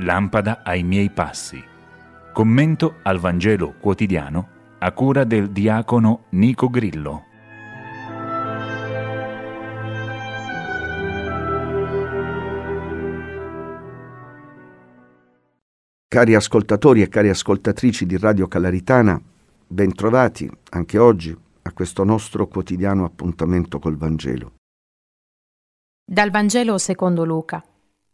Lampada ai miei passi. Commento al Vangelo quotidiano a cura del diacono Nico Grillo. Cari ascoltatori e cari ascoltatrici di Radio Calaritana, bentrovati anche oggi a questo nostro quotidiano appuntamento col Vangelo. Dal Vangelo secondo Luca.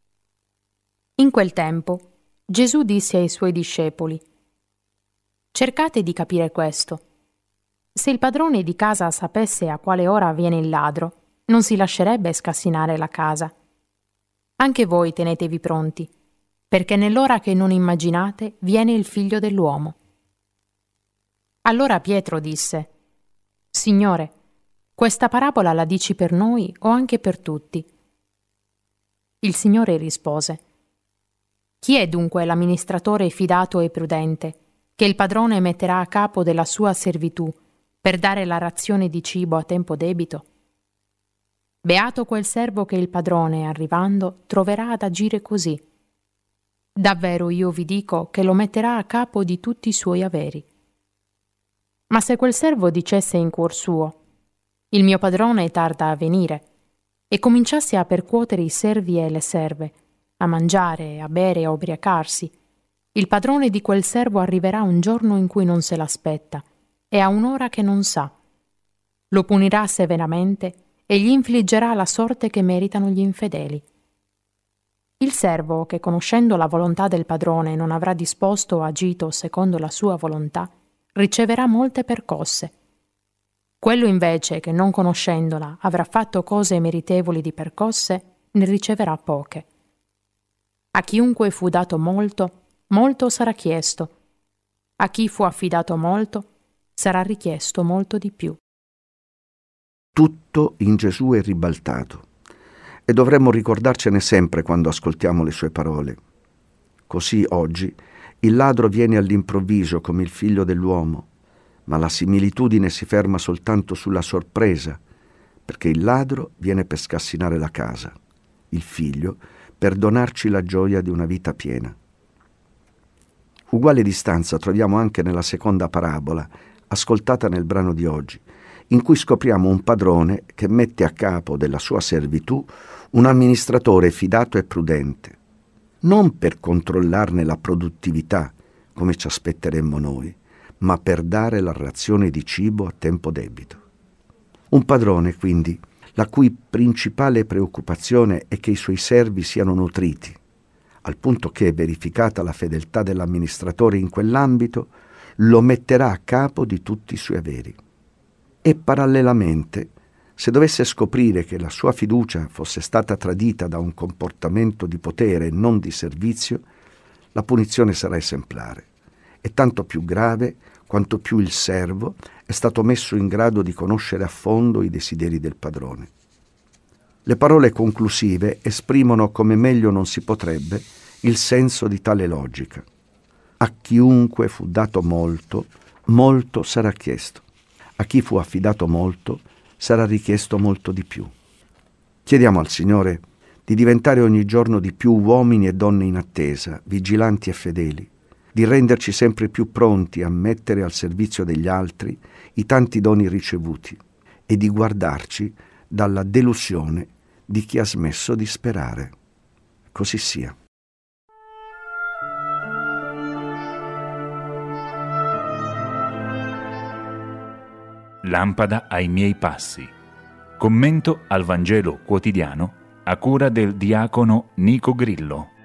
In quel tempo Gesù disse ai suoi discepoli: cercate di capire questo. Se il padrone di casa sapesse a quale ora viene il ladro, non si lascerebbe scassinare la casa. Anche voi tenetevi pronti, perché nell'ora che non immaginate viene il Figlio dell'uomo. Allora Pietro disse: Signore, questa parabola la dici per noi o anche per tutti? Il Signore rispose: chi è dunque l'amministratore fidato e prudente, che il padrone metterà a capo della sua servitù per dare la razione di cibo a tempo debito? Beato quel servo che il padrone, arrivando, troverà ad agire così. Davvero io vi dico che lo metterà a capo di tutti i suoi averi. Ma se quel servo dicesse in cuor suo: il mio padrone tarda a venire, e cominciasse a percuotere i servi e le serve, a mangiare, a bere e a ubriacarsi, il padrone di quel servo arriverà un giorno in cui non se l'aspetta e a un'ora che non sa. Lo punirà severamente e gli infliggerà la sorte che meritano gli infedeli. Il servo che, conoscendo la volontà del padrone, non avrà disposto o agito secondo la sua volontà, riceverà molte percosse. Quello invece che, non conoscendola, avrà fatto cose meritevoli di percosse, ne riceverà poche. A chiunque fu dato molto, molto sarà chiesto. A chi fu affidato molto, sarà richiesto molto di più. Tutto in Gesù è ribaltato e dovremmo ricordarcene sempre quando ascoltiamo le sue parole. Così oggi il ladro viene all'improvviso come il Figlio dell'uomo, ma la similitudine si ferma soltanto sulla sorpresa, perché il ladro viene per scassinare la casa, il Figlio per donarci la gioia di una vita piena. Uguale distanza troviamo anche nella seconda parabola, ascoltata nel brano di oggi, in cui scopriamo un padrone che mette a capo della sua servitù un amministratore fidato e prudente, non per controllarne la produttività, come ci aspetteremmo noi, ma per dare la razione di cibo a tempo debito. Un padrone, quindi, la cui principale preoccupazione è che i suoi servi siano nutriti, al punto che, verificata la fedeltà dell'amministratore in quell'ambito, lo metterà a capo di tutti i suoi averi. E parallelamente, se dovesse scoprire che la sua fiducia fosse stata tradita da un comportamento di potere e non di servizio, la punizione sarà esemplare, e tanto più grave quanto più il servo è stato messo in grado di conoscere a fondo i desideri del padrone. Le parole conclusive esprimono come meglio non si potrebbe il senso di tale logica. A chiunque fu dato molto, molto sarà chiesto. A chi fu affidato molto, sarà richiesto molto di più. Chiediamo al Signore di diventare ogni giorno di più uomini e donne in attesa, vigilanti e fedeli, di renderci sempre più pronti a mettere al servizio degli altri i tanti doni ricevuti e di guardarci dalla delusione di chi ha smesso di sperare. Così sia. Lampada ai miei passi. Commento al Vangelo quotidiano a cura del diacono Nico Grillo.